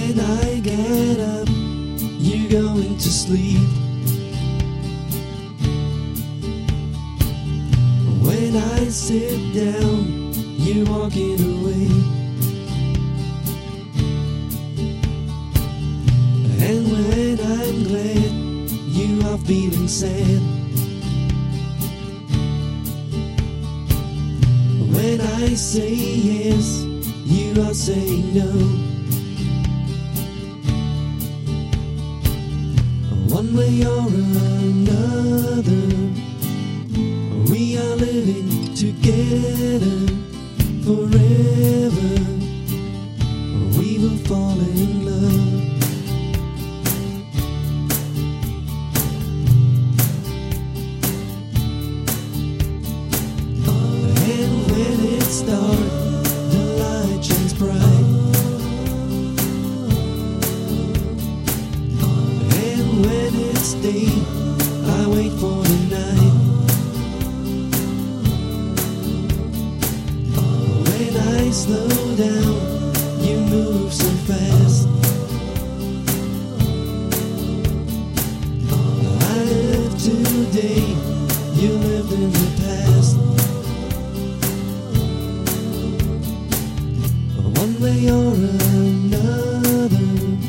When I get up, you're going to sleep. When I sit down, you're walking away. And when I'm glad, you are feeling sad. When I say yes, you are saying no. One way or another, we are living together forever. We will fall in love. And when it's dark, the light shines bright. And when it's day, I wait for the night. When I slow down, you move so fast. I live today, you lived in the past. One way or another,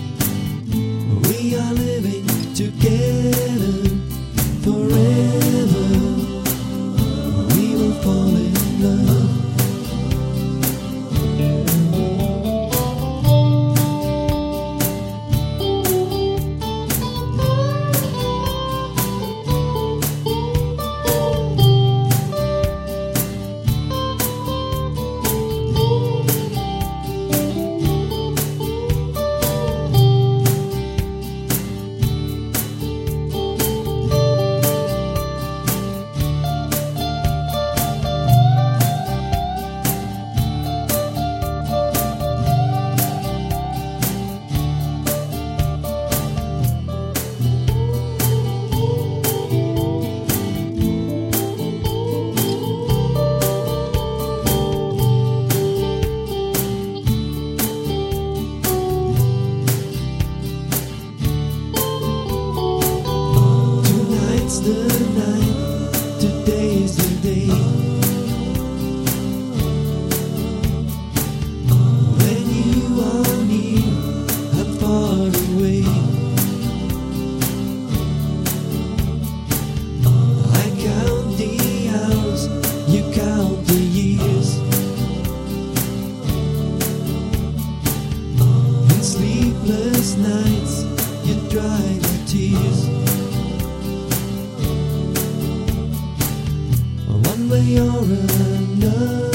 we are living together forever. We will fall in love. The night, today is the day. When you are near, I'm far away. I count the hours, you count the years. In sleepless nights, you dry my tears. One way or another,